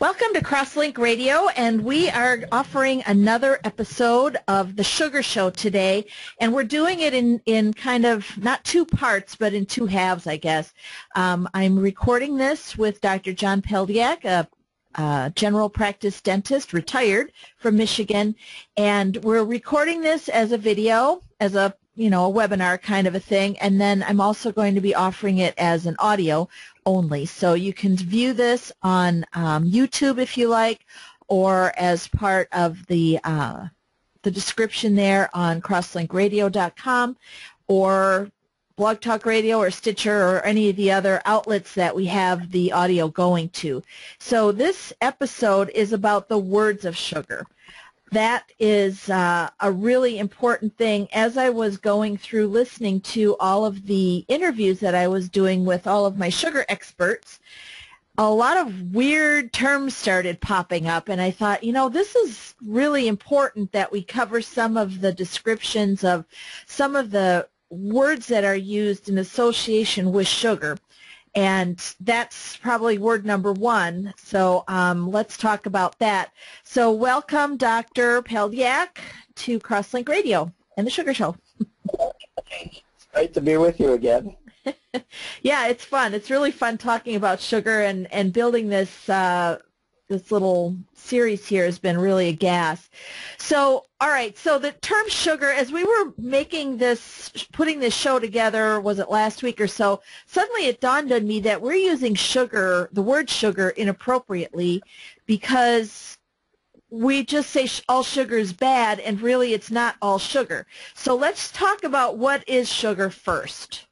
Welcome to Crosslink Radio, and we are offering another episode of The Sugar Show today, and we're doing it in kind of not two parts, but in two halves, I guess. I'm recording this with Dr. John Peldiak, a general practice dentist, retired from Michigan, and we're recording this as a video, as a webinar kind of a thing, and then I'm also going to be offering it as an audio only. So you can view this on YouTube if you like, or as part of the description there on crosslinkradio.com, or Blog Talk Radio or Stitcher or any of the other outlets that we have the audio going to. So this episode is about the words of sugar. That is a really important thing. As I was going through listening to all of the interviews that I was doing with all of my sugar experts, a lot of weird terms started popping up, and I thought, this is really important that we cover some of the descriptions of some of the words that are used in association with sugar. And that's probably word number one, so let's talk about that. So welcome, Dr. Peldiak, to Crosslink Radio and The Sugar Show. It's great to be with you again. Yeah, it's fun. It's really fun talking about sugar, and building this this little series here has been really a gas. So, all right, so the term sugar, as we were making this, putting this show together, was it last week or so, suddenly it dawned on me that we're using sugar, the word sugar, inappropriately, because we just say all sugar is bad, and really it's not all sugar. So let's talk about what is sugar first.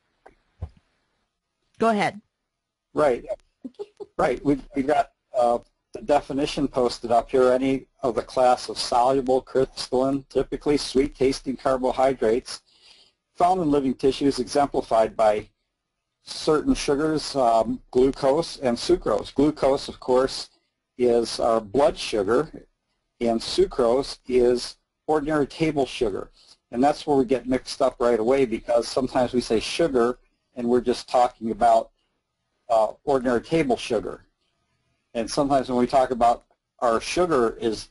Go ahead. Right. We got the definition posted up here. Any of the class of soluble, crystalline, typically sweet-tasting carbohydrates found in living tissues, exemplified by certain sugars, glucose and sucrose. Glucose, of course, is our blood sugar, and sucrose is ordinary table sugar. And that's where we get mixed up right away, because sometimes we say sugar and we're just talking about ordinary table sugar. And sometimes when we talk about our sugar is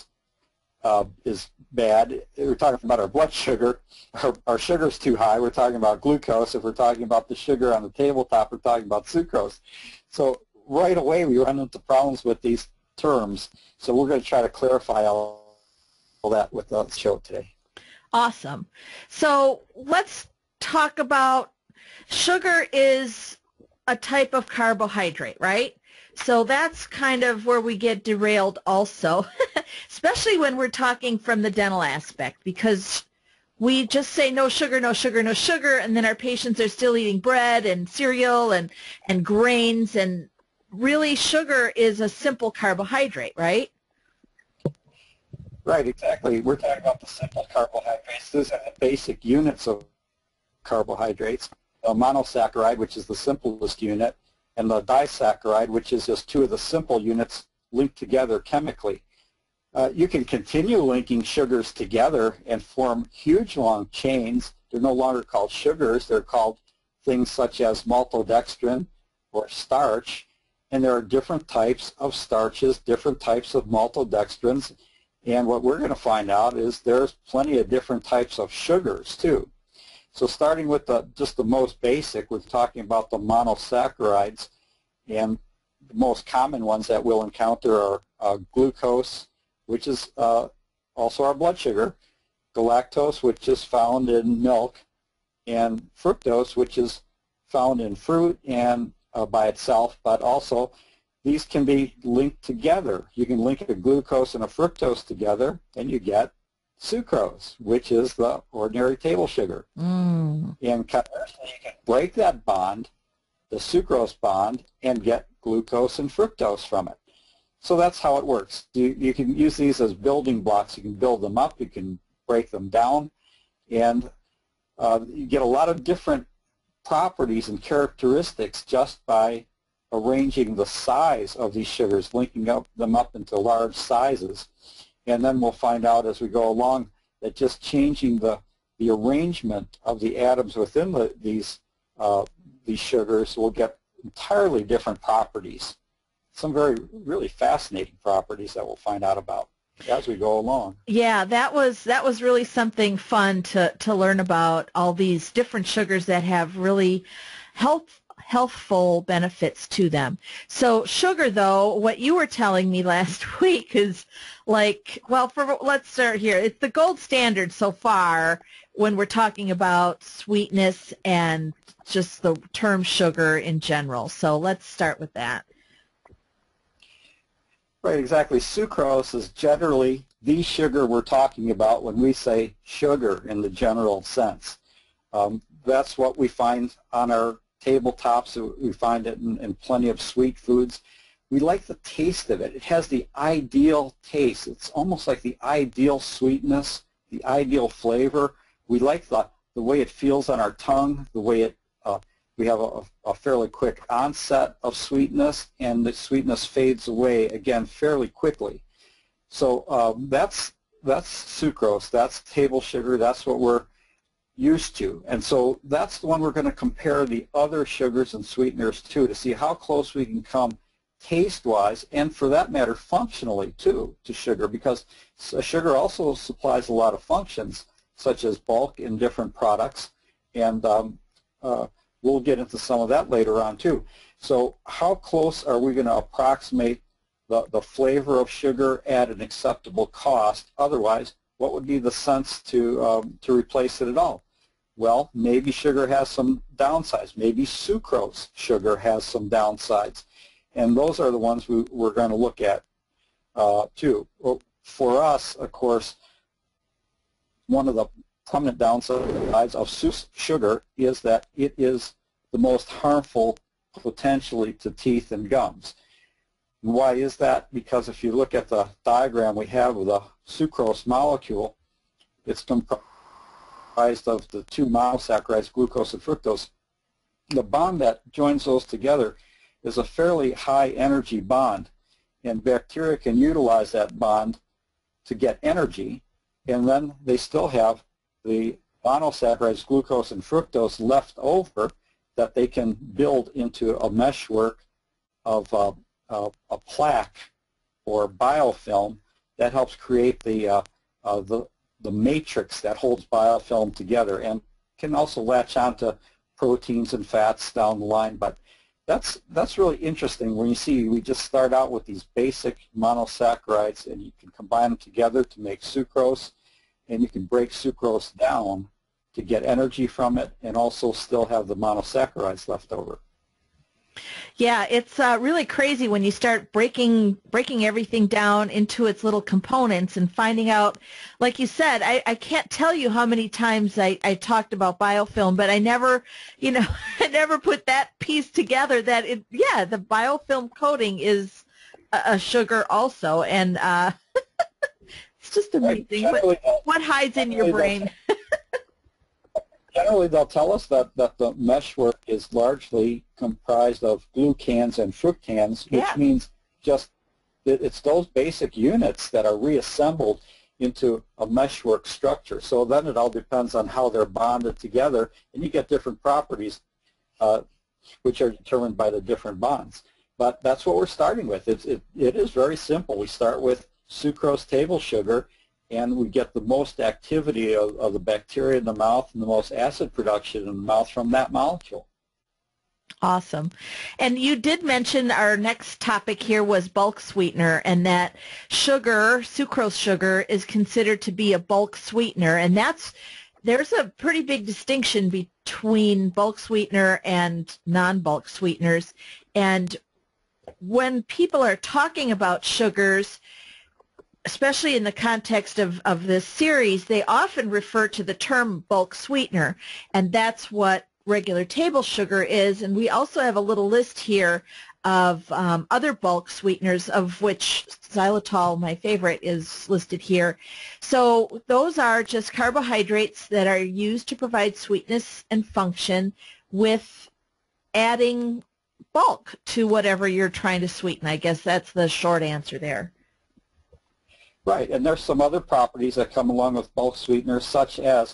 bad, we're talking about our blood sugar. Our sugar is too high. We're talking about glucose. If we're talking about the sugar on the tabletop, we're talking about sucrose. So right away we run into problems with these terms. So we're going to try to clarify all that with the show today. Awesome. So let's talk about sugar is a type of carbohydrate, right? So that's kind of where we get derailed also, especially when we're talking from the dental aspect, because we just say no sugar, no sugar, no sugar, and then our patients are still eating bread and cereal and grains, and really sugar is a simple carbohydrate, right? Right, exactly. We're talking about the simple carbohydrates. These are the basic units of carbohydrates. A monosaccharide, which is the simplest unit, and the disaccharide, which is just two of the simple units linked together chemically. You can continue linking sugars together and form huge long chains. They're no longer called sugars. They're called things such as maltodextrin or starch. And there are different types of starches, different types of maltodextrins. And what we're going to find out is there's plenty of different types of sugars too. So starting with just the most basic, we're talking about the monosaccharides, and the most common ones that we'll encounter are glucose, which is also our blood sugar, galactose, which is found in milk, and fructose, which is found in fruit and by itself, but also these can be linked together. You can link a glucose and a fructose together, and you get sucrose, which is the ordinary table sugar. And conversely, you can break that bond, the sucrose bond, and get glucose and fructose from it. So that's how it works. You can use these as building blocks. You can build them up, you can break them down, and you get a lot of different properties and characteristics just by arranging the size of these sugars, linking them up into large sizes. And then we'll find out as we go along that just changing the arrangement of the atoms within these sugars will get entirely different properties. some very really fascinating properties that we'll find out about as we go along. Yeah, that was really something fun to learn about all these different sugars that have really healthful benefits to them. So sugar, though, what you were telling me last week is like, well, let's start here. It's the gold standard so far when we're talking about sweetness and just the term sugar in general. So let's start with that. Right, exactly. Sucrose is generally the sugar we're talking about when we say sugar in the general sense. That's what we find on our tabletops. We find it in plenty of sweet foods. We like the taste of it. It has the ideal taste. It's almost like the ideal sweetness, the ideal flavor. We like the way it feels on our tongue, the way it we have a fairly quick onset of sweetness, and the sweetness fades away again fairly quickly. So that's sucrose. That's table sugar. That's what we're used to. And so that's the one we're going to compare the other sugars and sweeteners to see how close we can come taste-wise, and for that matter functionally too, to sugar, because sugar also supplies a lot of functions such as bulk in different products, and we'll get into some of that later on too. So how close are we going to approximate the flavor of sugar at an acceptable cost? Otherwise, what would be the sense to replace it at all? Well, maybe sugar has some downsides. Maybe sucrose sugar has some downsides. And those are the ones we're going to look at too. Well, for us, of course, one of the prominent downsides of sugar is that it is the most harmful potentially to teeth and gums. Why is that? Because if you look at the diagram we have of the sucrose molecule, it's comprised of the two monosaccharides, glucose and fructose. The bond that joins those together is a fairly high energy bond, and bacteria can utilize that bond to get energy, and then they still have the monosaccharides, glucose and fructose left over that they can build into a meshwork of a plaque or biofilm that helps create the matrix that holds biofilm together, and can also latch onto proteins and fats down the line. But that's really interesting when you see we just start out with these basic monosaccharides, and you can combine them together to make sucrose, and you can break sucrose down to get energy from it and also still have the monosaccharides left over. Yeah, it's really crazy when you start breaking everything down into its little components and finding out, like you said, I can't tell you how many times I talked about biofilm, but I never, I never put that piece together that the biofilm coating is a sugar also, and it's just amazing. What hides in your brain? Generally, they'll tell us that the meshwork is largely comprised of glucans and fructans, which means just that it's those basic units that are reassembled into a meshwork structure. So then it all depends on how they're bonded together, and you get different properties which are determined by the different bonds. But that's what we're starting with. It is very simple. We start with sucrose table sugar, and we get the most activity of the bacteria in the mouth and the most acid production in the mouth from that molecule. Awesome. And you did mention our next topic here was bulk sweetener, and that sugar, sucrose sugar, is considered to be a bulk sweetener, and there's a pretty big distinction between bulk sweetener and non-bulk sweeteners. And when people are talking about sugars, especially in the context of this series, they often refer to the term bulk sweetener, and that's what regular table sugar is. And we also have a little list here of other bulk sweeteners, of which xylitol, my favorite, is listed here. So those are just carbohydrates that are used to provide sweetness and function with adding bulk to whatever you're trying to sweeten. I guess that's the short answer there. Right, and there's some other properties that come along with bulk sweeteners, such as,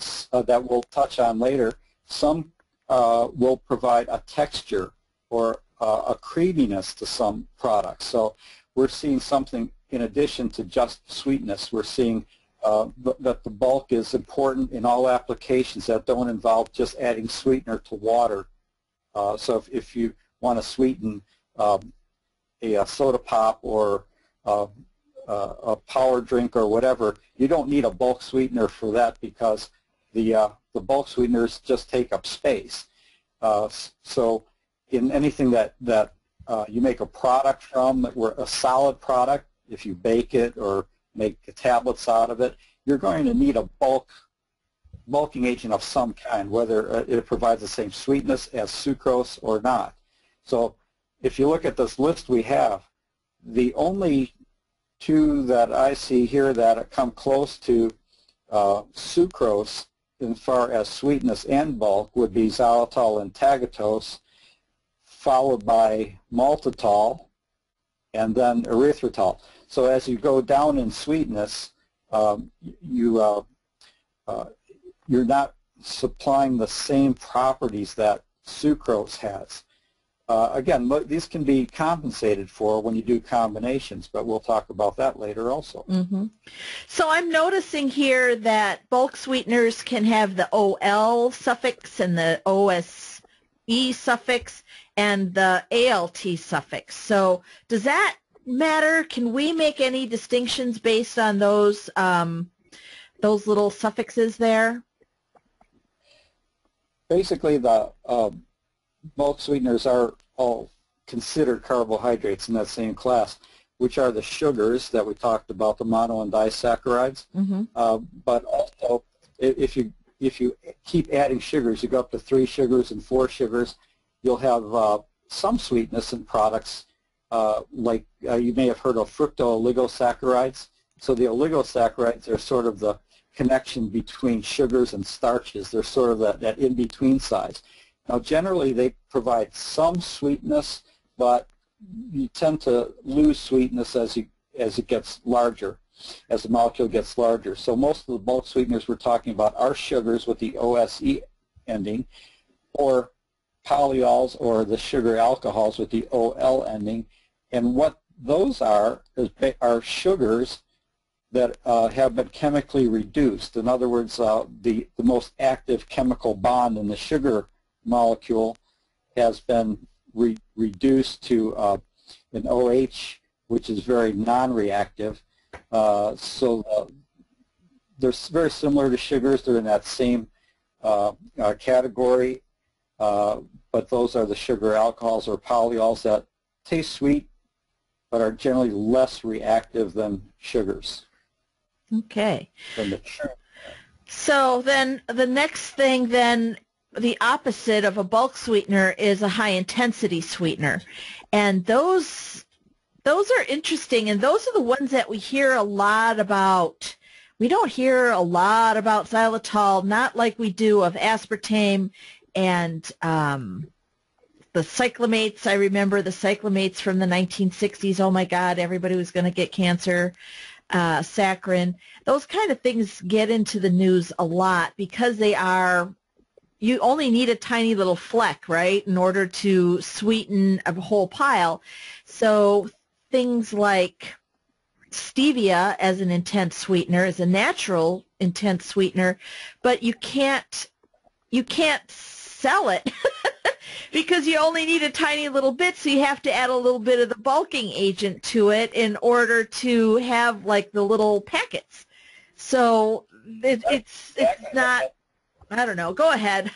that we'll touch on later. Some will provide a texture or a creaminess to some products. So we're seeing something in addition to just sweetness. We're seeing that the bulk is important in all applications that don't involve just adding sweetener to water. So if you want to sweeten a soda pop or a power drink or whatever, you don't need a bulk sweetener for that, because the bulk sweeteners just take up space. So in anything that you make a product from, a solid product, if you bake it or make tablets out of it, you're going to need a bulking agent of some kind, whether it provides the same sweetness as sucrose or not. So if you look at this list we have, the only two that I see here that come close to sucrose as far as sweetness and bulk would be xylitol and tagatose, followed by maltitol, and then erythritol. So as you go down in sweetness, you're not supplying the same properties that sucrose has. Again, these can be compensated for when you do combinations, but we'll talk about that later also. Mm-hmm. So I'm noticing here that bulk sweeteners can have the OL suffix and the OSE suffix and the ALT suffix. So does that matter? Can we make any distinctions based on those little suffixes there? Basically, the bulk sweeteners are all considered carbohydrates in that same class, which are the sugars that we talked about, the mono and disaccharides. Mm-hmm. But also, if you keep adding sugars, you go up to 3 sugars and 4 sugars, you'll have some sweetness in products, like you may have heard of fructooligosaccharides. So the oligosaccharides are sort of the connection between sugars and starches. They're sort of that in-between size. Now, generally, they provide some sweetness, but you tend to lose sweetness as it gets larger, as the molecule gets larger. So most of the bulk sweeteners we're talking about are sugars with the OSE ending, or polyols, or the sugar alcohols with the OL ending. And what those are sugars that have been chemically reduced. In other words, the most active chemical bond in the sugar molecule has been reduced to an OH, which is very non-reactive. So they're very similar to sugars. They're in that same category, but those are the sugar alcohols or polyols that taste sweet but are generally less reactive than sugars. Okay. So then the next thing then, the opposite of a bulk sweetener is a high-intensity sweetener. And those are interesting, and those are the ones that we hear a lot about. We don't hear a lot about xylitol, not like we do of aspartame and the cyclamates. I remember the cyclamates from the 1960s. Oh, my God, everybody was going to get cancer. Saccharin. Those kind of things get into the news a lot because they are, you only need a tiny little fleck, right, in order to sweeten a whole pile. So things like stevia as an intense sweetener is a natural intense sweetener, but you can't sell it because you only need a tiny little bit, so you have to add a little bit of the bulking agent to it in order to have like the little packets. So it's not, I don't know. Go ahead.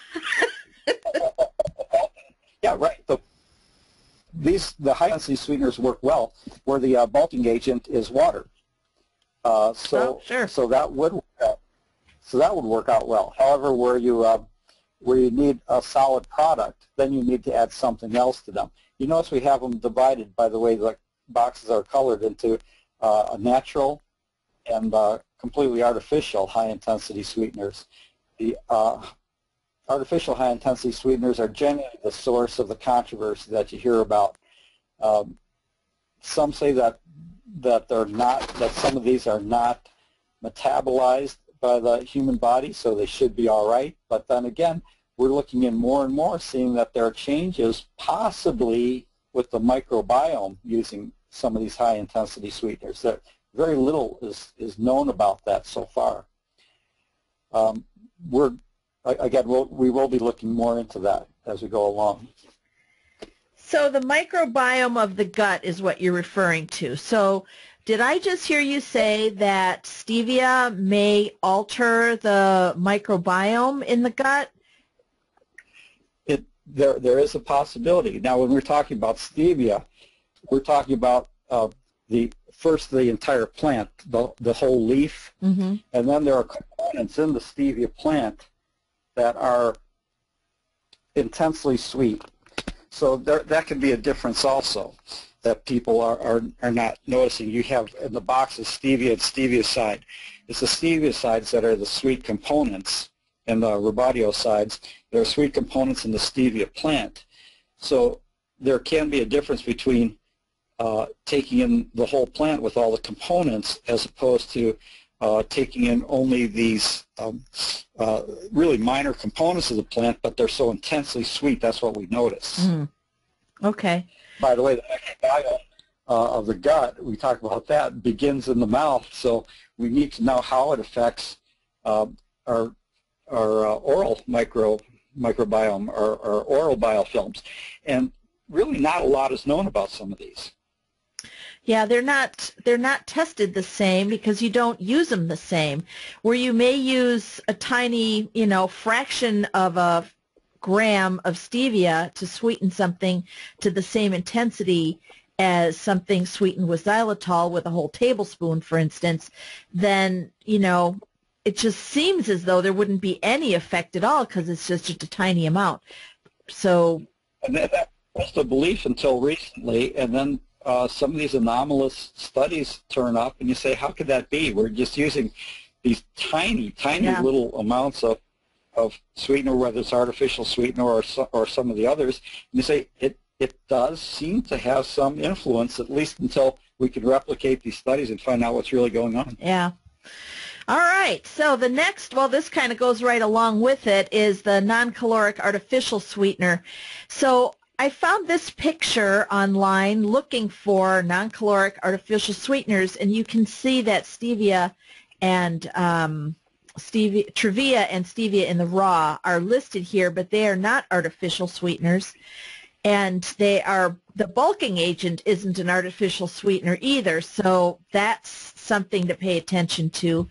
Yeah, right. The high-density sweeteners work well where the bulking agent is water. So that would work out well. However, where you need a solid product, then you need to add something else to them. You notice we have them divided by the way the boxes are colored into a natural and completely artificial high-intensity sweeteners. The artificial high-intensity sweeteners are generally the source of the controversy that you hear about. Some say that they're not, that some of these are not metabolized by the human body, so they should be all right. But then again, we're looking in more and more, seeing that there are changes possibly with the microbiome using some of these high-intensity sweeteners. That very little is known about that so far. We will be looking more into that as we go along. So the microbiome of the gut is what you're referring to. So did I just hear you say that stevia may alter the microbiome in the gut? There is a possibility. Now, when we're talking about stevia, we're talking about the entire plant, the whole leaf, mm-hmm. and then there are components in the stevia plant that are intensely sweet. So that can be a difference also that people are not noticing. You have in the box of stevia and stevia-side. It's the stevia-sides that are the sweet components, and the rubadiosides, there are sweet components in the stevia plant. So there can be a difference between taking in the whole plant with all the components as opposed to taking in only these really minor components of the plant, but they're so intensely sweet, that's what we notice. Mm. Okay. By the way, the microbiome of the gut, we talked about that, begins in the mouth, so we need to know how it affects our oral microbiome, our oral biofilms. And really not a lot is known about some of these. Yeah, they're not tested the same because you don't use them the same. Where you may use a tiny, fraction of a gram of stevia to sweeten something to the same intensity as something sweetened with xylitol with a whole tablespoon, for instance, then, it just seems as though there wouldn't be any effect at all because it's just a tiny amount. So, and that was the belief until recently, and then some of these anomalous studies turn up, and you say, how could that be? We're just using these tiny little amounts of sweetener, whether it's artificial sweetener or some of the others, and you say it does seem to have some influence, at least until we can replicate these studies and find out what's really going on. Yeah. All right, so the next, well, this kind of goes right along with it, is the non-caloric artificial sweetener. So I found this picture online looking for non-caloric artificial sweeteners, and you can see that stevia and Trevia and stevia in the raw are listed here, but they are not artificial sweeteners, and the bulking agent isn't an artificial sweetener either, so that's something to pay attention to.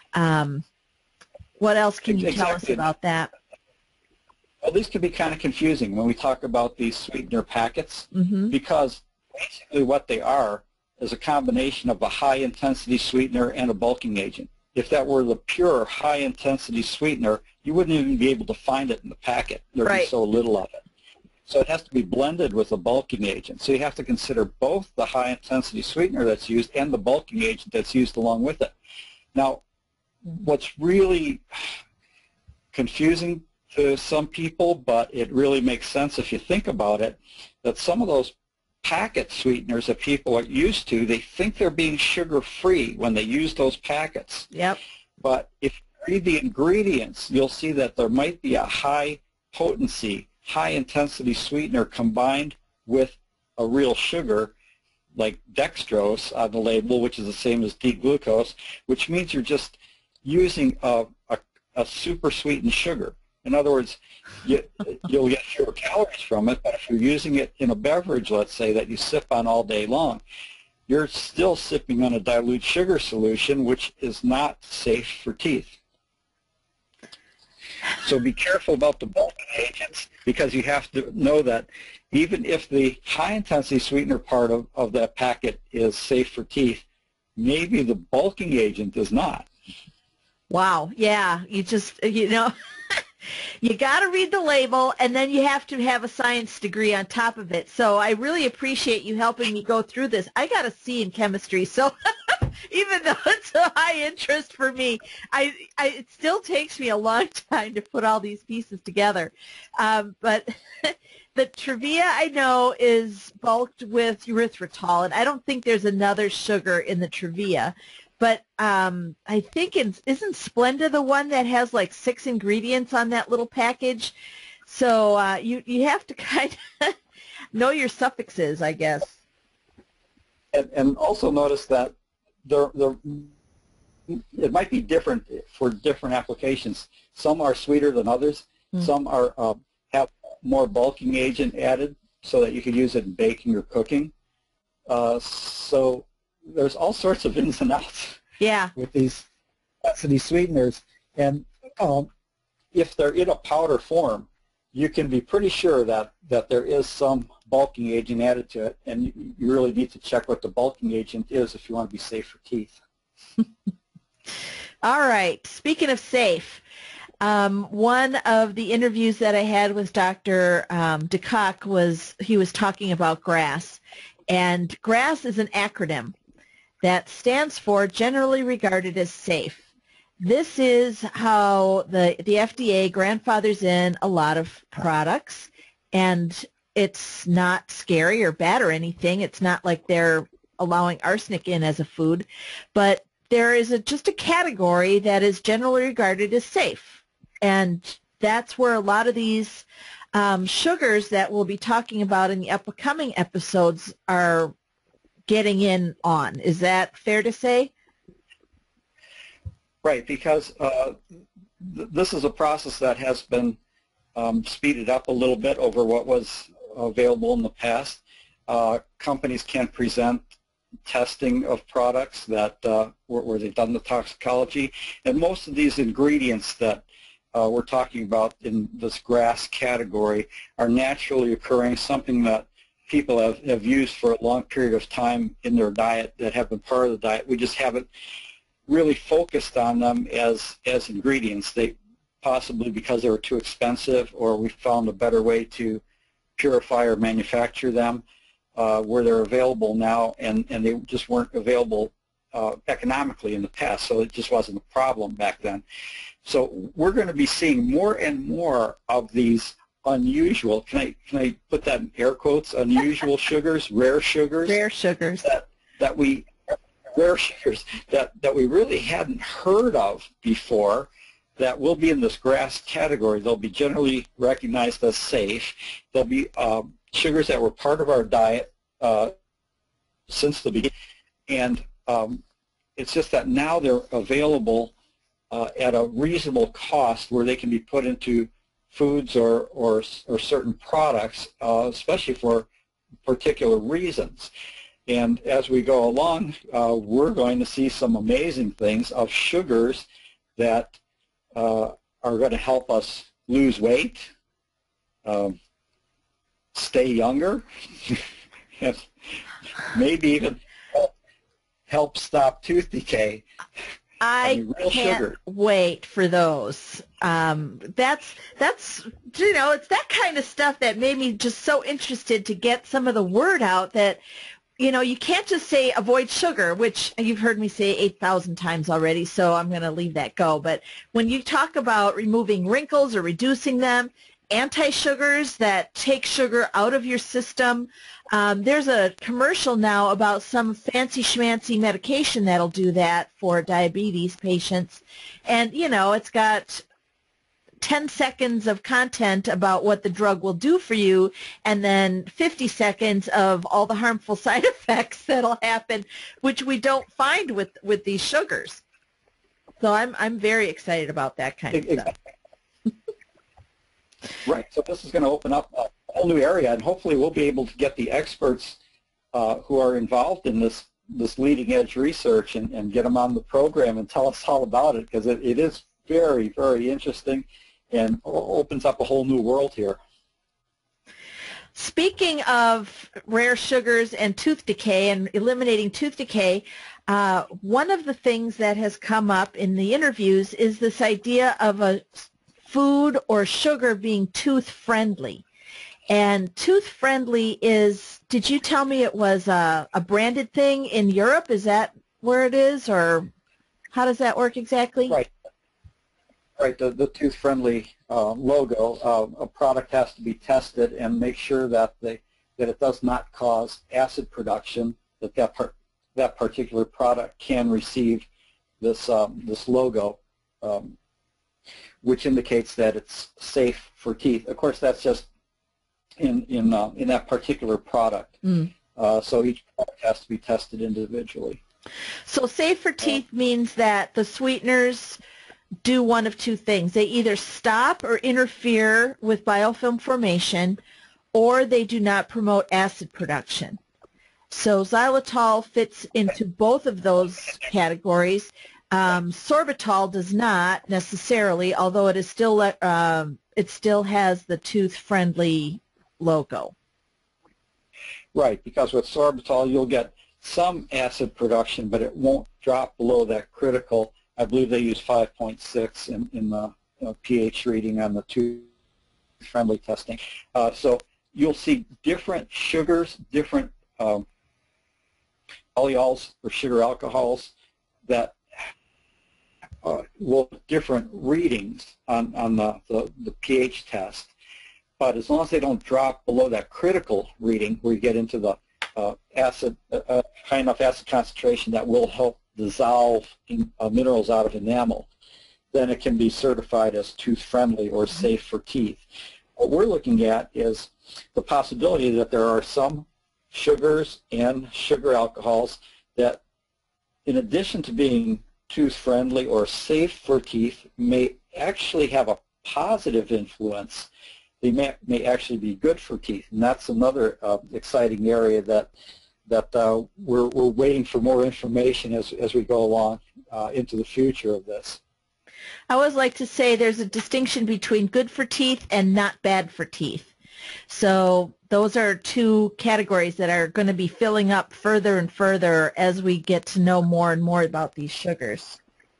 What else can you tell us about that? Well, these can be kind of confusing when we talk about these sweetener packets, mm-hmm. because basically what they are is a combination of a high-intensity sweetener and a bulking agent. If that were the pure high-intensity sweetener, you wouldn't even be able to find it in the packet. There'd be so little of it. So it has to be blended with a bulking agent. So you have to consider both the high-intensity sweetener that's used and the bulking agent that's used along with it. Now, what's really confusing to some people, but it really makes sense if you think about it, that some of those packet sweeteners that people are used to, they think they're being sugar-free when they use those packets. Yep. But if you read the ingredients, you'll see that there might be a high-potency, high-intensity sweetener combined with a real sugar, like dextrose on the label, which is the same as D-glucose, which means you're just using a super sweetened sugar. In other words, you'll get fewer calories from it, but if you're using it in a beverage, let's say, that you sip on all day long, you're still sipping on a dilute sugar solution, which is not safe for teeth. So be careful about the bulking agents, because you have to know that even if the high-intensity sweetener part of that packet is safe for teeth, maybe the bulking agent is not. Wow, yeah, you just, you got to read the label, and then you have to have a science degree on top of it. So I really appreciate you helping me go through this. I got a C in chemistry, so even though it's a high interest for me, it still takes me a long time to put all these pieces together. But the Trevia, I know, is bulked with erythritol, and I don't think there's another sugar in the Trevia. But I think isn't Splenda the one that has like 6 ingredients on that little package? So you have to kind of, know your suffixes, I guess. And also notice that it might be different for different applications. Some are sweeter than others. Some are have more bulking agent added so that you can use it in baking or cooking. So there's all sorts of ins and outs with these capacity sweeteners. And if they're in a powder form, you can be pretty sure that there is some bulking agent added to it, and you really need to check what the bulking agent is if you want to be safe for teeth. All right. Speaking of safe, one of the interviews that I had with Dr. DeCock he was talking about GRAS, and GRAS is an acronym that stands for Generally Regarded as Safe. This is how the FDA grandfathers in a lot of products, and it's not scary or bad or anything. It's not like they're allowing arsenic in as a food, but there is just a category that is generally regarded as safe, and that's where a lot of these sugars that we'll be talking about in the upcoming episodes are getting in on. Is that fair to say? Right, because this is a process that has been speeded up a little bit over what was available in the past. Companies can present testing of products that where they've done the toxicology, and most of these ingredients that we're talking about in this GRAS category are naturally occurring, something that people have used for a long period of time in their diet, that have been part of the diet. We just haven't really focused on them as ingredients. They possibly because they were too expensive, or we found a better way to purify or manufacture them, where they're available now, and they just weren't available economically in the past, so it just wasn't a problem back then. So we're going to be seeing more and more of these unusual, can I put that in air quotes, unusual sugars, rare sugars, that we really hadn't heard of before, that will be in this GRAS category. They'll be generally recognized as safe. They'll be sugars that were part of our diet since the beginning, and it's just that now they're available at a reasonable cost, where they can be put into foods or certain products, especially for particular reasons. And as we go along, we're going to see some amazing things of sugars that are going to help us lose weight, stay younger, and maybe even help stop tooth decay. I can't wait for those. That's it's that kind of stuff that made me just so interested to get some of the word out that, you can't just say avoid sugar, which you've heard me say 8,000 times already, so I'm going to leave that go. But when you talk about removing wrinkles or reducing them, anti-sugars that take sugar out of your system, there's a commercial now about some fancy schmancy medication that'll do that for diabetes patients. And, it's got 10 seconds of content about what the drug will do for you, and then 50 seconds of all the harmful side effects that'll happen, which we don't find with these sugars. So I'm very excited about that kind of stuff. Right. So this is going to open up a whole new area, and hopefully we'll be able to get the experts who are involved in this leading edge research and get them on the program and tell us all about it, because it is very, very interesting and opens up a whole new world here. Speaking of rare sugars and tooth decay and eliminating tooth decay, one of the things that has come up in the interviews is this idea of a food or sugar being tooth friendly. And tooth friendly is, did you tell me it was a branded thing in Europe? Is that where it is, or how does that work exactly? Right. Right, the tooth friendly logo, a product has to be tested and make sure that it does not cause acid production, that particular product can receive this logo, which indicates that it's safe for teeth. Of course, that's just in that particular product. Mm. So each product has to be tested individually. So safe for teeth means that the sweeteners do one of two things. They either stop or interfere with biofilm formation, or they do not promote acid production. So xylitol fits into both of those categories. Sorbitol does not necessarily, although it is still it still has the tooth-friendly logo. Right, because with sorbitol you'll get some acid production, but it won't drop below that critical. I believe they use 5.6 in the pH reading on the tooth-friendly testing. So you'll see different sugars, different polyols or sugar alcohols that will have different readings on the pH test. But as long as they don't drop below that critical reading where you get into the high enough acid concentration that will help dissolve minerals out of enamel, then it can be certified as tooth-friendly or safe for teeth. What we're looking at is the possibility that there are some sugars and sugar alcohols that, in addition to being tooth-friendly or safe for teeth, may actually have a positive influence. They may actually be good for teeth, and that's another exciting area that we're waiting for more information as we go along into the future of this. I always like to say there's a distinction between good for teeth and not bad for teeth. So those are two categories that are going to be filling up further and further as we get to know more and more about these sugars.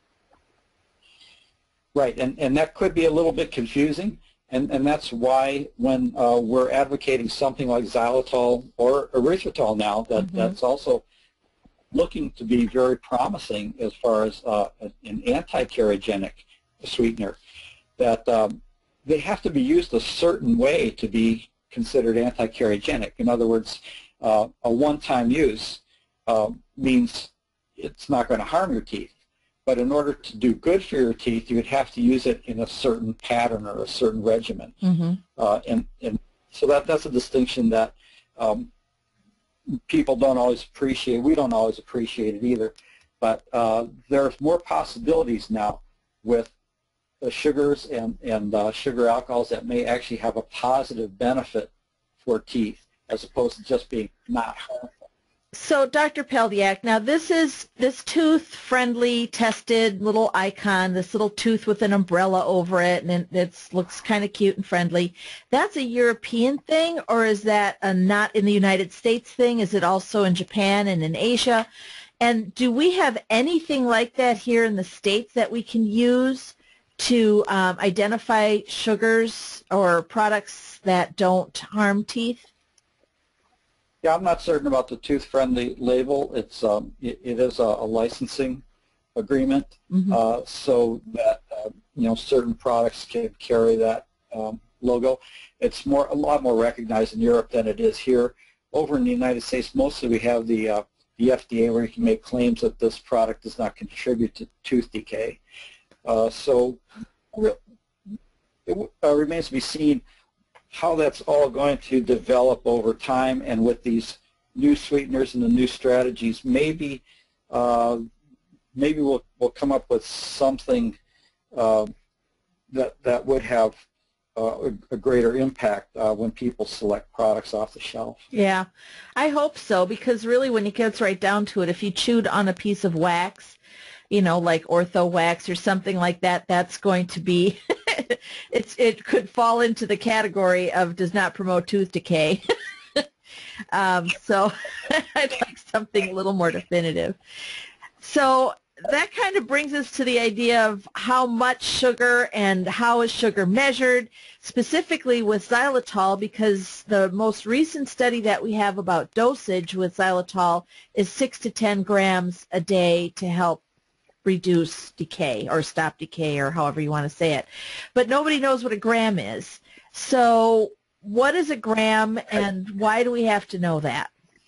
Right, and that could be a little bit confusing. And that's why when we're advocating something like xylitol or erythritol now, that's also looking to be very promising as far as an anti-carcinogenic sweetener, that they have to be used a certain way to be considered anti-carcinogenic. In other words, a one-time use means it's not going to harm your teeth. But in order to do good for your teeth, you would have to use it in a certain pattern or a certain regimen. And so that's a distinction that people don't always appreciate. We don't always appreciate it either. But there's more possibilities now with the sugars and sugar alcohols that may actually have a positive benefit for teeth as opposed to just being not harmful. So, Dr. Peldiak, now this is this tooth-friendly tested little icon, this little tooth with an umbrella over it, and it looks kind of cute and friendly. That's a European thing, or is that a not in the United States thing? Is it also in Japan and in Asia? And do we have anything like that here in the States that we can use to identify sugars or products that don't harm teeth? Yeah, I'm not certain about the tooth-friendly label. It is a licensing agreement, so that certain products can carry that logo. It's a lot more recognized in Europe than it is here. Over in the United States, mostly we have the FDA where you can make claims that this product does not contribute to tooth decay. So it remains to be seen how that's all going to develop over time, and with these new sweeteners and the new strategies, maybe we'll come up with something that would have a greater impact when people select products off the shelf. Yeah, I hope so, because really when it gets right down to it, if you chewed on a piece of wax, like ortho wax or something like that, that's going to be, it could fall into the category of does not promote tooth decay. So I'd like something a little more definitive. So that kind of brings us to the idea of how much sugar and how is sugar measured, specifically with xylitol, because the most recent study that we have about dosage with xylitol is 6 to 10 grams a day to help reduce decay or stop decay or however you want to say it. But nobody knows what a gram is. So what is a gram and why do we have to know that?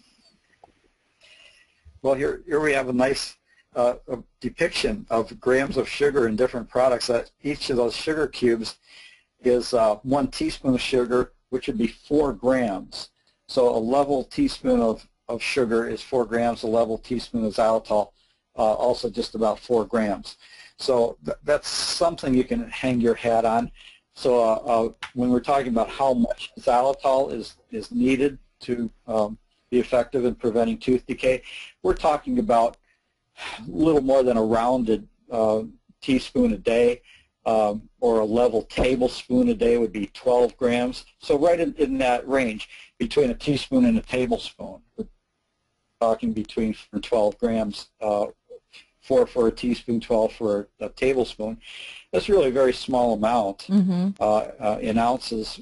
Well, here we have a nice depiction of grams of sugar in different products. Each of those sugar cubes is 1 teaspoon of sugar which would be 4 grams. So a level teaspoon of sugar is 4 grams, a level teaspoon of xylitol also just about 4 grams. So that's something you can hang your hat on. So when we're talking about how much xylitol is needed to be effective in preventing tooth decay, we're talking about a little more than a rounded teaspoon a day, or a level tablespoon a day would be 12 grams. So right in that range, between a teaspoon and a tablespoon, we're talking between 12 grams, 4 for a teaspoon, 12 for a tablespoon. That's really a very small amount in ounces,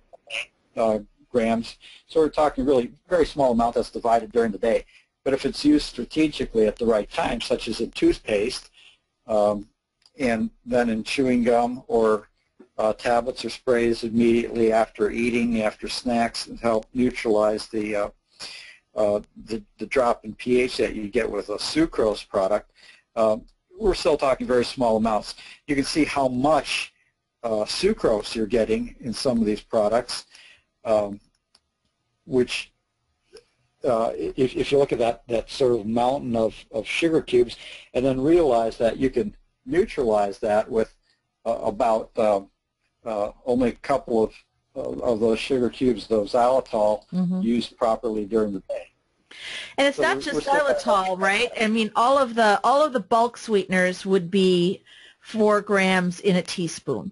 grams. So we're talking really very small amount that's divided during the day. But if it's used strategically at the right time, such as in toothpaste, and then in chewing gum or tablets or sprays immediately after eating, after snacks, and help neutralize the drop in pH that you get with a sucrose product, we're still talking very small amounts. You can see how much sucrose you're getting in some of these products, which if you look at that sort of mountain of sugar cubes, and then realize that you can neutralize that with about only a couple of those sugar cubes, those xylitol, used properly during the day. And it's not just xylitol, right? I mean, all of the bulk sweeteners would be 4 grams in a teaspoon.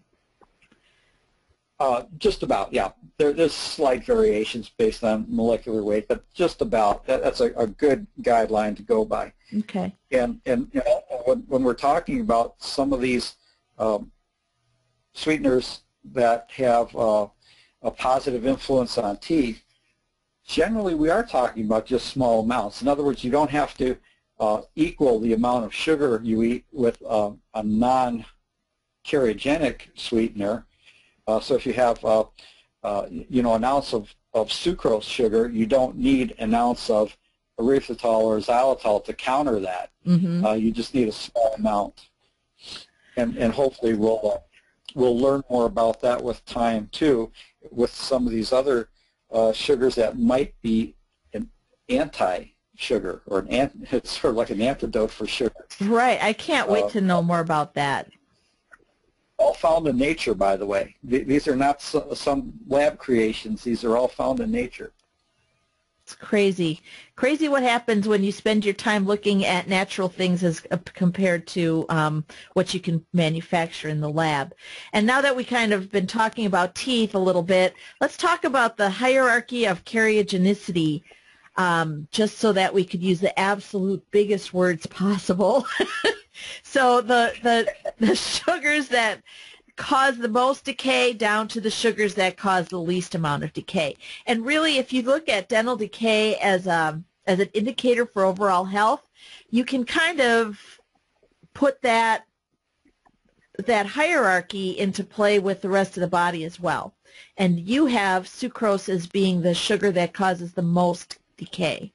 Just about, yeah. There's slight variations based on molecular weight, but just about. That's a good guideline to go by. Okay. And you know, when we're talking about some of these sweeteners that have a positive influence on teeth, generally we are talking about just small amounts. In other words, you don't have to equal the amount of sugar you eat with a non-carcinogenic sweetener. So if you have you know, an ounce of sucrose sugar, you don't need an ounce of erythritol or xylitol to counter that. You just need a small amount, and hopefully we'll learn more about that with time too, with some of these other sugars that might be an anti-sugar, or it's sort of like an antidote for sugar. Right. I can't wait to know more about that. All found in nature, by the way. These are not some lab creations. These are all found in nature. It's crazy. Crazy what happens when you spend your time looking at natural things as compared to what you can manufacture in the lab. And now that we kind of been talking about teeth a little bit, let's talk about the hierarchy of karyogenicity, just so that we could use the absolute biggest words possible. So the sugars that cause the most decay down to the sugars that cause the least amount of decay. And really, if you look at dental decay as an indicator for overall health, you can kind of put that hierarchy into play with the rest of the body as well. And you have sucrose as being the sugar that causes the most decay.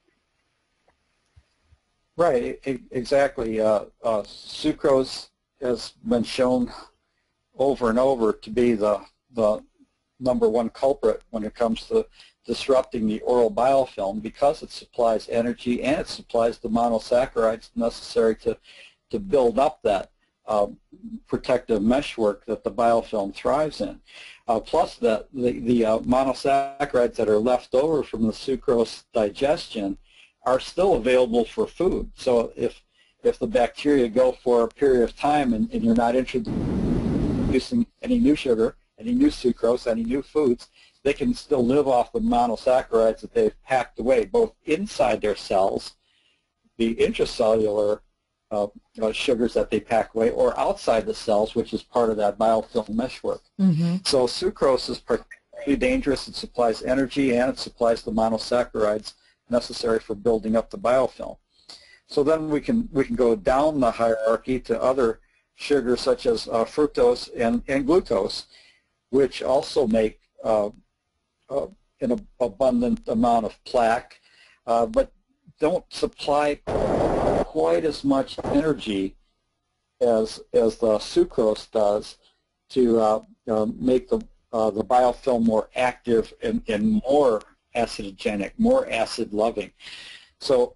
Right, exactly. Sucrose has been shown over and over to be the #1 culprit when it comes to disrupting the oral biofilm, because it supplies energy and it supplies the monosaccharides necessary to build up that protective meshwork that the biofilm thrives in. Plus the monosaccharides that are left over from the sucrose digestion are still available for food. So if the bacteria go for a period of time and you're not introducing any new sugar, any new sucrose, any new foods, they can still live off the monosaccharides that they've packed away, both inside their cells, the intracellular sugars that they pack away, or outside the cells, which is part of that biofilm meshwork. So sucrose is particularly dangerous. It supplies energy and it supplies the monosaccharides necessary for building up the biofilm. So then we can go down the hierarchy to other sugars such as fructose and glucose, which also make an abundant amount of plaque, but don't supply quite as much energy as the sucrose does to make the the biofilm more active and more acidogenic, more acid-loving. So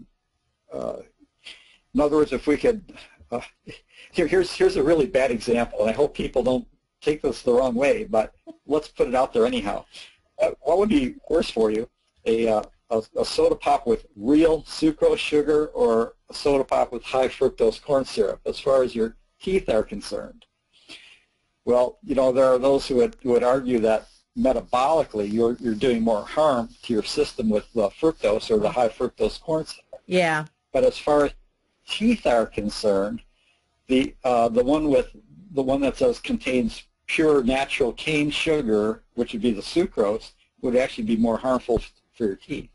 in other words, if we could, here's a really bad example, and I hope people don't take this the wrong way, but let's put it out there anyhow. What would be worse for you, a soda pop with real sucrose sugar or a soda pop with high fructose corn syrup as far as your teeth are concerned? Well, you know, there are those who would argue that metabolically you're doing more harm to your system with the fructose or the high fructose corn syrup. Yeah. But as far as teeth are concerned, the one that says contains pure natural cane sugar, which would be the sucrose, would actually be more harmful for your teeth.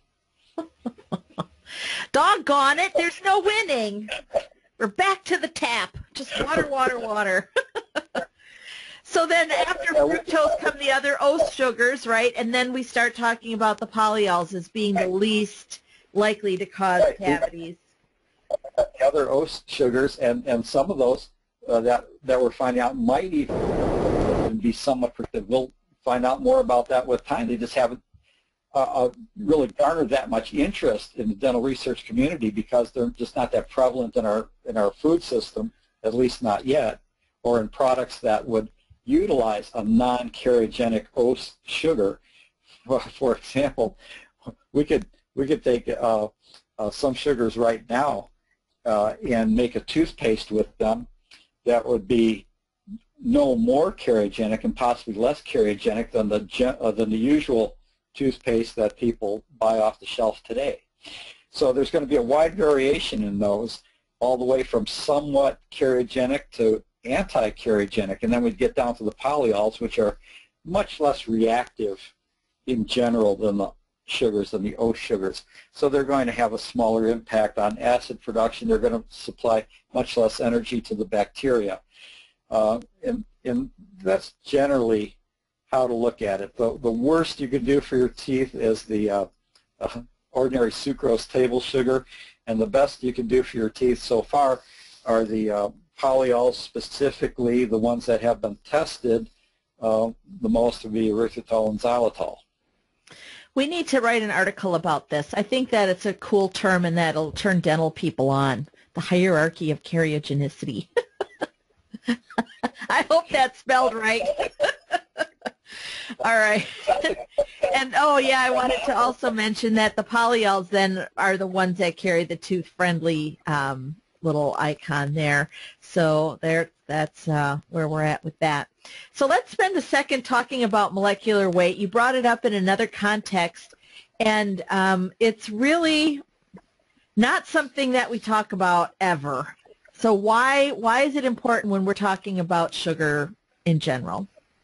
Doggone it, there's no winning. We're back to the tap. Just water, water, water. So then after fructose come the other oat sugars, right? And then we start talking about the polyols as being the least likely to cause cavities. The other oat sugars, and some of those that we're finding out might even be somewhat protective. We'll find out more about that with time. They just haven't really garnered that much interest in the dental research community because they're just not that prevalent in our food system, at least not yet, or in products that would utilize a non-carcinogenic oat sugar. For example, we could take some sugars right now and make a toothpaste with them that would be no more carcinogenic and possibly less carcinogenic than the usual toothpaste that people buy off the shelf today. So there's going to be a wide variation in those, all the way from somewhat carcinogenic to anti-carcinogenic, and then we'd get down to the polyols, which are much less reactive in general than the sugars and the oat sugars. So they're going to have a smaller impact on acid production. They're going to supply much less energy to the bacteria. And that's generally how to look at it. The worst you can do for your teeth is the ordinary sucrose table sugar, and the best you can do for your teeth so far are the polyols, specifically the ones that have been tested. The most would be erythritol and xylitol. We need to write an article about this. I think that it's a cool term and that'll turn dental people on, the hierarchy of karyogenicity. I hope that's spelled right. All right. And, oh, yeah, I wanted to also mention that the polyols then are the ones that carry the tooth-friendly little icon there. So that's where we're at with that. So let's spend a second talking about molecular weight. You brought it up in another context, and it's really not something that we talk about ever. So why is it important when we're talking about sugar in general?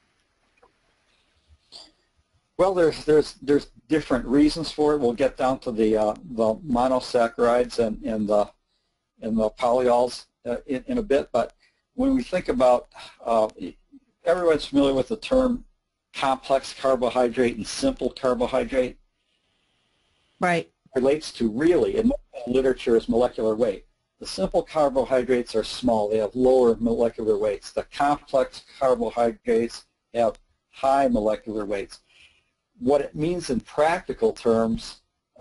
Well, there's different reasons for it. We'll get down to the monosaccharides and the polyols in a bit. But when we think about, everyone's familiar with the term complex carbohydrate and simple carbohydrate. Right. It relates to really, in literature, is molecular weight. The simple carbohydrates are small. They have lower molecular weights. The complex carbohydrates have high molecular weights. What it means in practical terms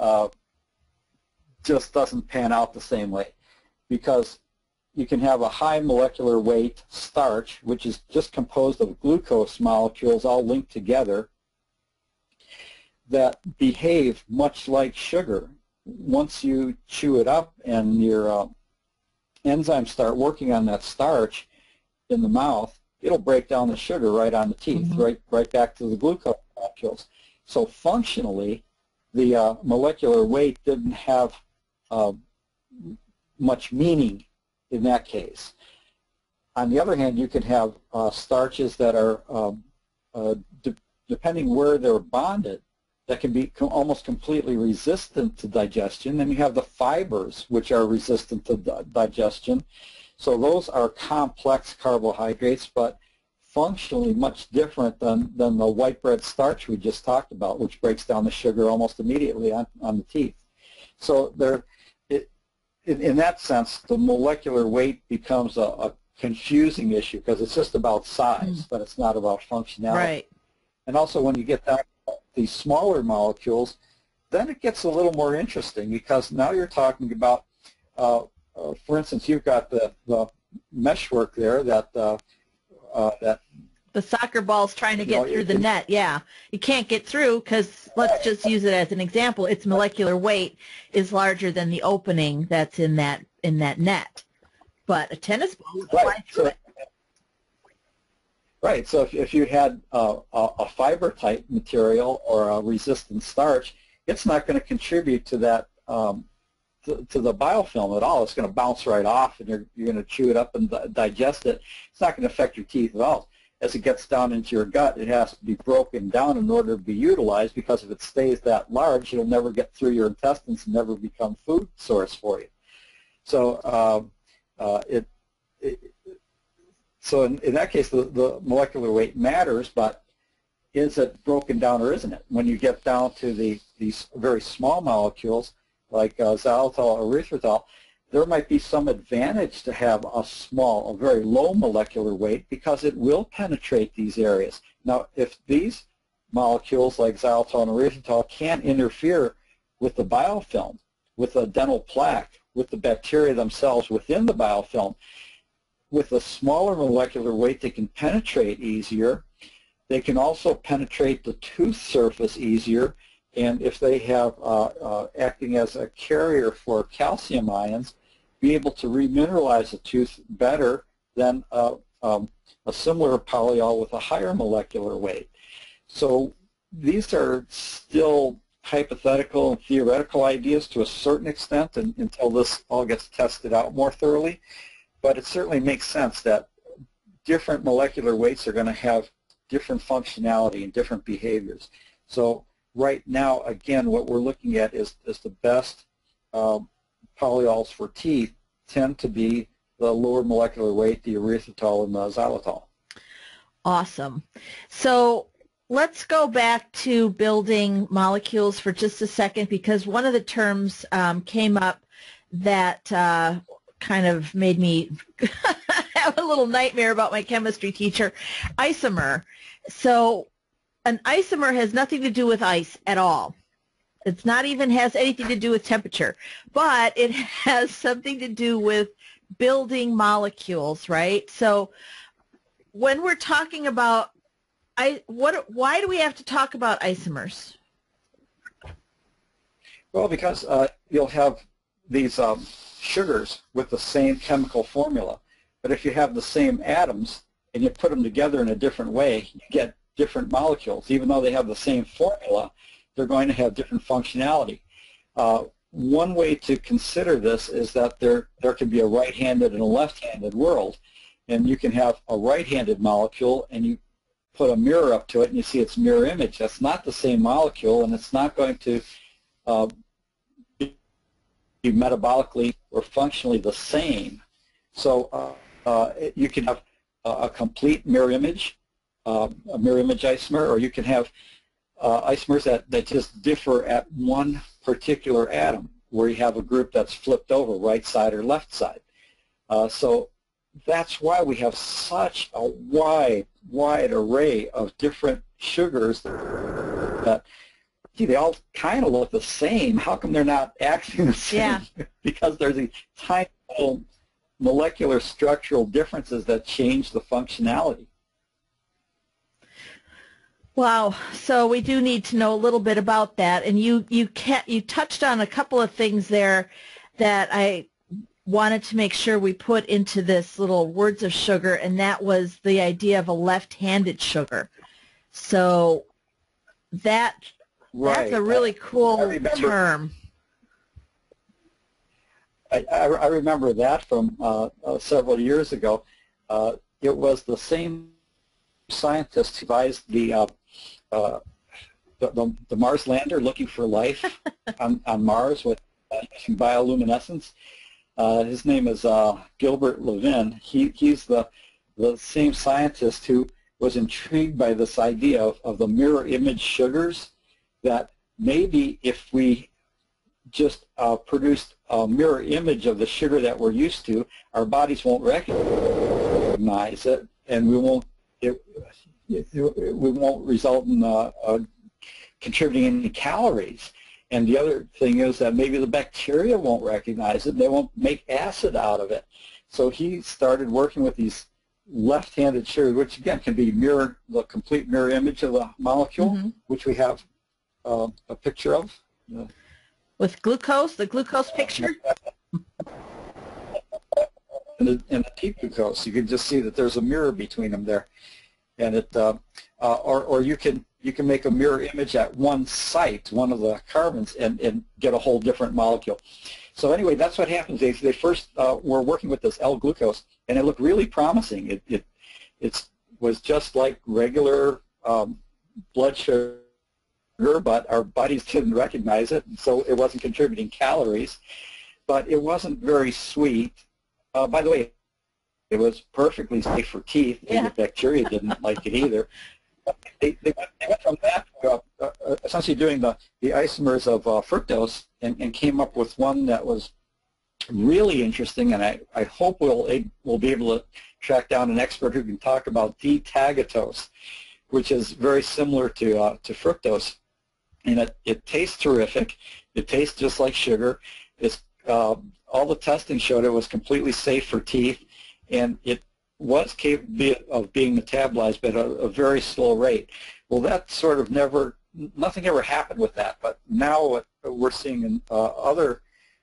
just doesn't pan out the same way, because you can have a high molecular weight starch, which is just composed of glucose molecules all linked together, that behave much like sugar. Once you chew it up and your enzymes start working on that starch in the mouth, it'll break down the sugar right on the teeth, right back to the glucose molecules. So functionally, the molecular weight didn't have much meaning in that case. On the other hand, you can have starches that are, depending where they're bonded, that can be almost completely resistant to digestion. Then you have the fibers, which are resistant to digestion. So those are complex carbohydrates, but functionally much different than the white bread starch we just talked about, which breaks down the sugar almost immediately on the teeth. So in that sense, the molecular weight becomes a confusing issue because it's just about size, but it's not about functionality. Right. And also when you get down to these smaller molecules, then it gets a little more interesting because now you're talking about, for instance, you've got the meshwork there that the soccer ball's trying to get through the net. Yeah, you can't get through because, let's just use it as an example, its molecular weight is larger than the opening that's in that net. But a tennis ball would fly through it. Right. So if you had a fiber type material or a resistant starch, it's not going to contribute to that to the biofilm at all. It's going to bounce right off, and you're going to chew it up and digest it. It's not going to affect your teeth at all. As it gets down into your gut, it has to be broken down in order to be utilized, because if it stays that large, it'll never get through your intestines and never become food source for you. So so in that case, the molecular weight matters, but is it broken down or isn't it? When you get down to these very small molecules like xylitol or erythritol, there might be some advantage to have a very low molecular weight because it will penetrate these areas. Now, if these molecules like xylitol and erythritol can't interfere with the biofilm, with the dental plaque, with the bacteria themselves within the biofilm, with a smaller molecular weight they can penetrate easier. They can also penetrate the tooth surface easier, and if they have acting as a carrier for calcium ions, be able to remineralize the tooth better than a similar polyol with a higher molecular weight. So these are still hypothetical and theoretical ideas to a certain extent until this all gets tested out more thoroughly. But it certainly makes sense that different molecular weights are going to have different functionality and different behaviors. So right now, again, what we're looking at is the best polyols for teeth tend to be the lower molecular weight, the erythritol and the xylitol. Awesome. So let's go back to building molecules for just a second, because one of the terms came up that kind of made me have a little nightmare about my chemistry teacher, isomer. So an isomer has nothing to do with ice at all. It's not even has anything to do with temperature, but it has something to do with building molecules, right? So when we're talking about, why do we have to talk about isomers? Well, because you'll have these sugars with the same chemical formula, but if you have the same atoms and you put them together in a different way, you get different molecules. Even though they have the same formula, they're going to have different functionality. One way to consider this is that there can be a right-handed and a left-handed world, and you can have a right-handed molecule and you put a mirror up to it and you see its mirror image. That's not the same molecule, and it's not going to be metabolically or functionally the same. So you can have a complete mirror image, a mirror image isomer, or you can have isomers that just differ at one particular atom, where you have a group that's flipped over, right side or left side. So that's why we have such a wide array of different sugars that, gee, they all kind of look the same. How come they're not acting the same? Yeah. Because there's these tiny little molecular structural differences that change the functionality. Wow. So we do need to know a little bit about that. And you touched on a couple of things there that I wanted to make sure we put into this little words of sugar, and that was the idea of a left-handed sugar. So that's a really cool term. I remember that from several years ago. It was the same scientist who devised the Mars lander looking for life on Mars with using bioluminescence. His name is Gilbert Levin. He's the same scientist who was intrigued by this idea of the mirror image sugars, that maybe if we just produced a mirror image of the sugar that we're used to, our bodies won't recognize it, and we won't. we won't result in contributing any calories. And the other thing is that maybe the bacteria won't recognize it. They won't make acid out of it. So he started working with these left-handed sugars, which again can be the complete mirror image of the molecule, which we have a picture of. With glucose, the glucose picture? And the T-glucose, you can just see that there's a mirror between them there. And it, or you can make a mirror image at one site, one of the carbons, and get a whole different molecule. So anyway, that's what happens. They first were working with this L-glucose, and it looked really promising. It was just like regular blood sugar, but our bodies didn't recognize it, so it wasn't contributing calories. But it wasn't very sweet. By the way, it was perfectly safe for teeth. Yeah. The bacteria didn't like it either. They went from that to essentially doing the isomers of fructose and came up with one that was really interesting, and I hope we'll be able to track down an expert who can talk about D-tagatose, which is very similar to fructose. And it tastes terrific. It tastes just like sugar. It's all the testing showed it was completely safe for teeth, and it was capable of being metabolized at a very slow rate. Well, that sort of nothing ever happened with that, but now we're seeing other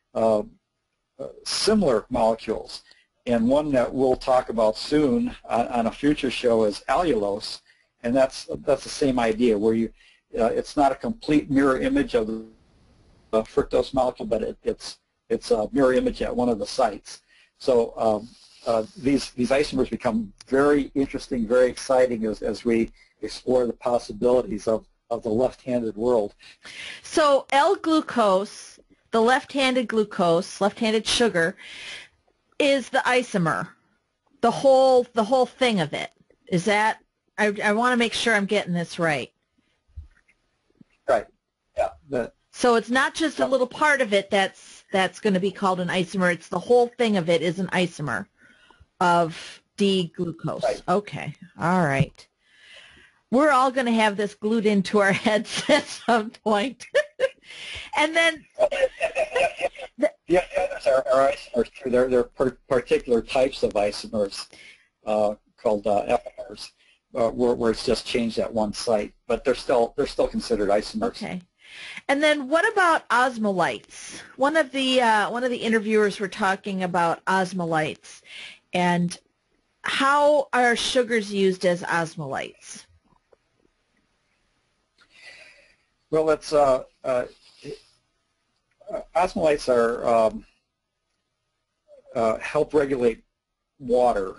similar molecules, and one that we'll talk about soon on a future show is allulose, and that's the same idea where it's not a complete mirror image of the fructose molecule, but it's a mirror image at one of the sites. So these isomers become very interesting, very exciting as we explore the possibilities of the left-handed world. So L-glucose, the left-handed glucose, left-handed sugar, is the isomer, the whole thing of it. Is that? I want to make sure I'm getting this right. Right. Yeah. So it's not just a little part of it that's going to be called an isomer. It's the whole thing of it is an isomer of D-glucose. Right. Okay. All right. We're all going to have this glued into our heads at some point. And then the others are isomers too. There are particular types of isomers called epimers, where it's just changed at one site, but they're still considered isomers. Okay. And then what about osmolytes? One of the interviewers were talking about osmolytes, and how are sugars used as osmolytes? Well, it's osmolytes are help regulate water.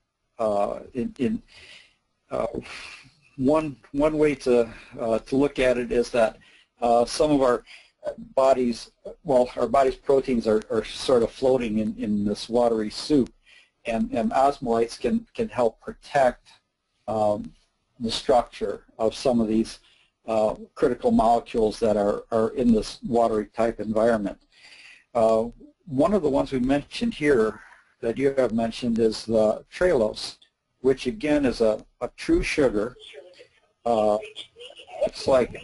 One way to look at it is that some of our body's proteins are sort of floating in this watery soup, and osmolytes can help protect the structure of some of these critical molecules that are in this watery type environment. One of the ones we mentioned here that you have mentioned is the trehalose, which again is a true sugar. It's like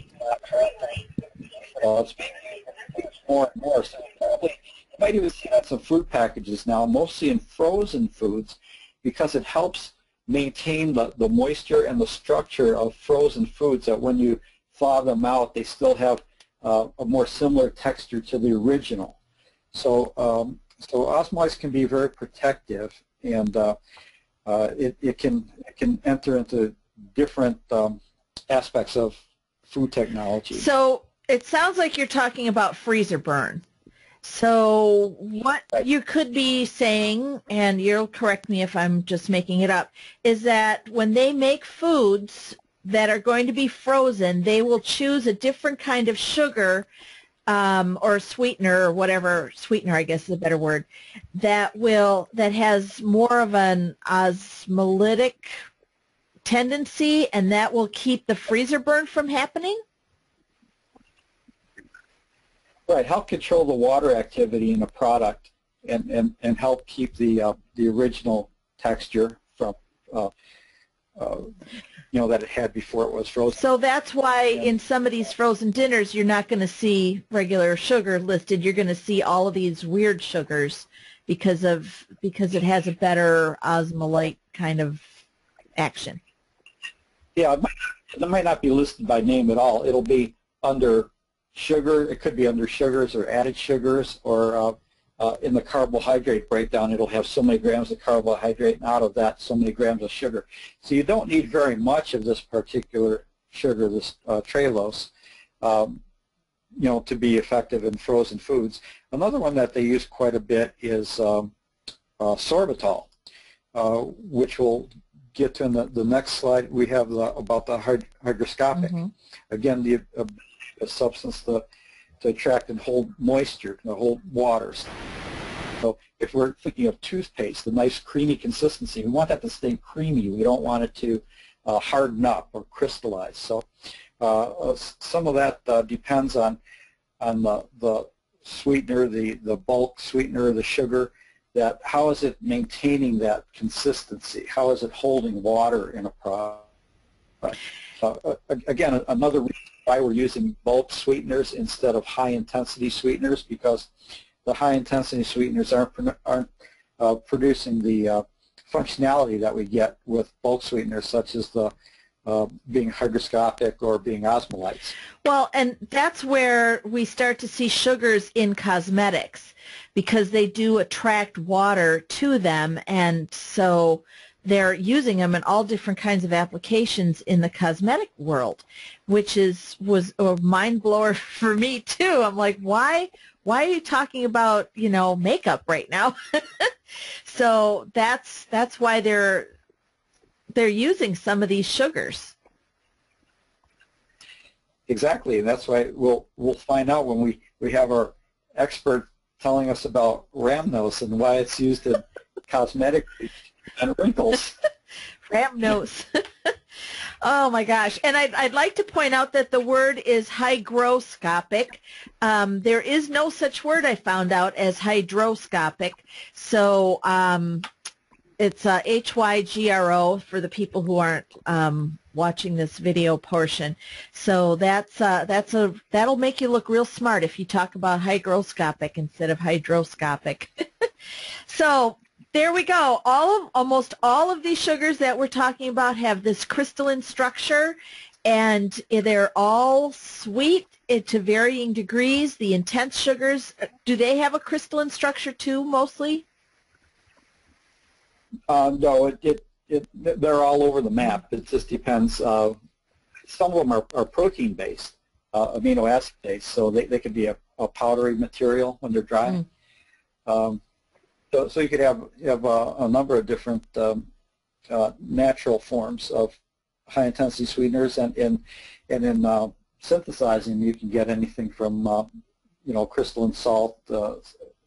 it's being used more and more. So probably you might even see that some food packages now, mostly in frozen foods, because it helps maintain the moisture and the structure of frozen foods, that when you thaw them out, they still have a more similar texture to the original. So so osmolytes can be very protective, and it can enter into different aspects of food technology. So it sounds like you're talking about freezer burn. So what you could be saying, and you'll correct me if I'm just making it up, is that when they make foods that are going to be frozen, they will choose a different kind of sugar or sweetener, or whatever, sweetener I guess is a better word, that has more of an osmolytic tendency, and that will keep the freezer burn from happening? Right, help control the water activity in a product, and help keep the original texture from that it had before it was frozen. So that's why in some of these frozen dinners you're not going to see regular sugar listed. You're going to see all of these weird sugars because it has a better osmolyte kind of action. Yeah, it might not be listed by name at all. It'll be under sugar. It could be under sugars or added sugars, or in the carbohydrate breakdown, it'll have so many grams of carbohydrate, and out of that, so many grams of sugar. So you don't need very much of this particular sugar, this trehalose, to be effective in frozen foods. Another one that they use quite a bit is sorbitol, which we'll get to in the next slide. We have about the hygroscopic. Mm-hmm. Again, the substance to attract and hold moisture, to hold waters. So if we're thinking of toothpaste, the nice creamy consistency, we want that to stay creamy. We don't want it to harden up or crystallize. So some of that depends on the sweetener, the bulk sweetener, the sugar, that how is it maintaining that consistency? How is it holding water in a product? Again, another reason why we're using bulk sweeteners instead of high-intensity sweeteners, because the high-intensity sweeteners aren't producing the functionality that we get with bulk sweeteners, such as the being hygroscopic or being osmolytes. Well, and that's where we start to see sugars in cosmetics, because they do attract water to them, and so they're using them in all different kinds of applications in the cosmetic world, which was a mind blower for me too. I'm like, why are you talking about makeup right now? So that's why they're using some of these sugars. Exactly, and that's why we'll find out when we have our expert telling us about Rhamnose and why it's used in cosmetic and wrinkles. Rhamnose. Oh my gosh. And I'd like to point out that the word is hygroscopic. There is no such word, I found out, as hydroscopic. So it's Hygro for the people who aren't watching this video portion. So that'll make you look real smart if you talk about hygroscopic instead of hydroscopic. So there we go. Almost all of these sugars that we're talking about have this crystalline structure, and they're all sweet to varying degrees. The intense sugars, do they have a crystalline structure too, mostly? No, they're all over the map. It just depends. Some of them are protein-based, amino acid-based, so they could be a powdery material when they're dry. So you could have a number of different natural forms of high-intensity sweeteners, and in synthesizing, you can get anything from crystalline salt to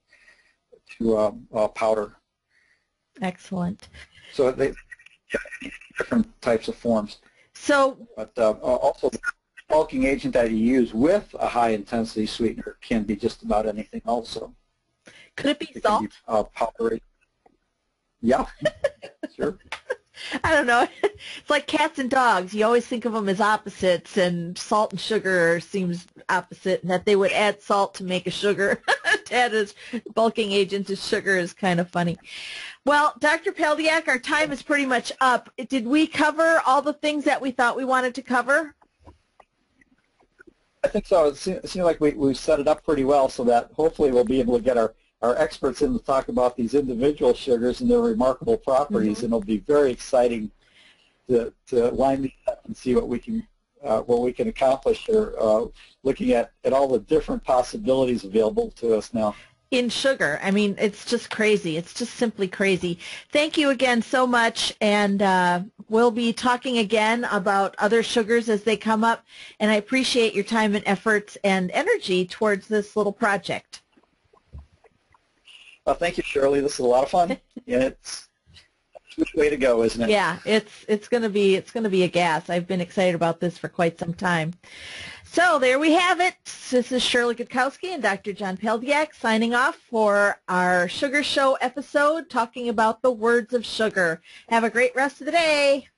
powder. Excellent. So they different types of forms. So, but also the bulking agent that you use with a high-intensity sweetener can be just about anything also. Could it be salt? Can be, powdery. Yeah, sure. I don't know. It's like cats and dogs. You always think of them as opposites, and salt and sugar seems opposite, and that they would add salt to make a sugar. To add as bulking agent to sugar is kind of funny. Well, Dr. Peldiak, our time is pretty much up. Did we cover all the things that we thought we wanted to cover? I think so. It seems like we've set it up pretty well, so that hopefully we'll be able to get our experts in to talk about these individual sugars and their remarkable properties, and it'll be very exciting to line these up and see what we can accomplish here, looking at all the different possibilities available to us now. In sugar. I mean, it's just crazy. It's just simply crazy. Thank you again so much, and we'll be talking again about other sugars as they come up, and I appreciate your time and efforts and energy towards this little project. Thank you, Shirley. This is a lot of fun. Yeah, it's a good way to go, isn't it? Yeah, it's gonna be a gas. I've been excited about this for quite some time. So there we have it. This is Shirley Gutkowski and Dr. John Peldiak signing off for our Sugar Show episode, talking about the words of sugar. Have a great rest of the day.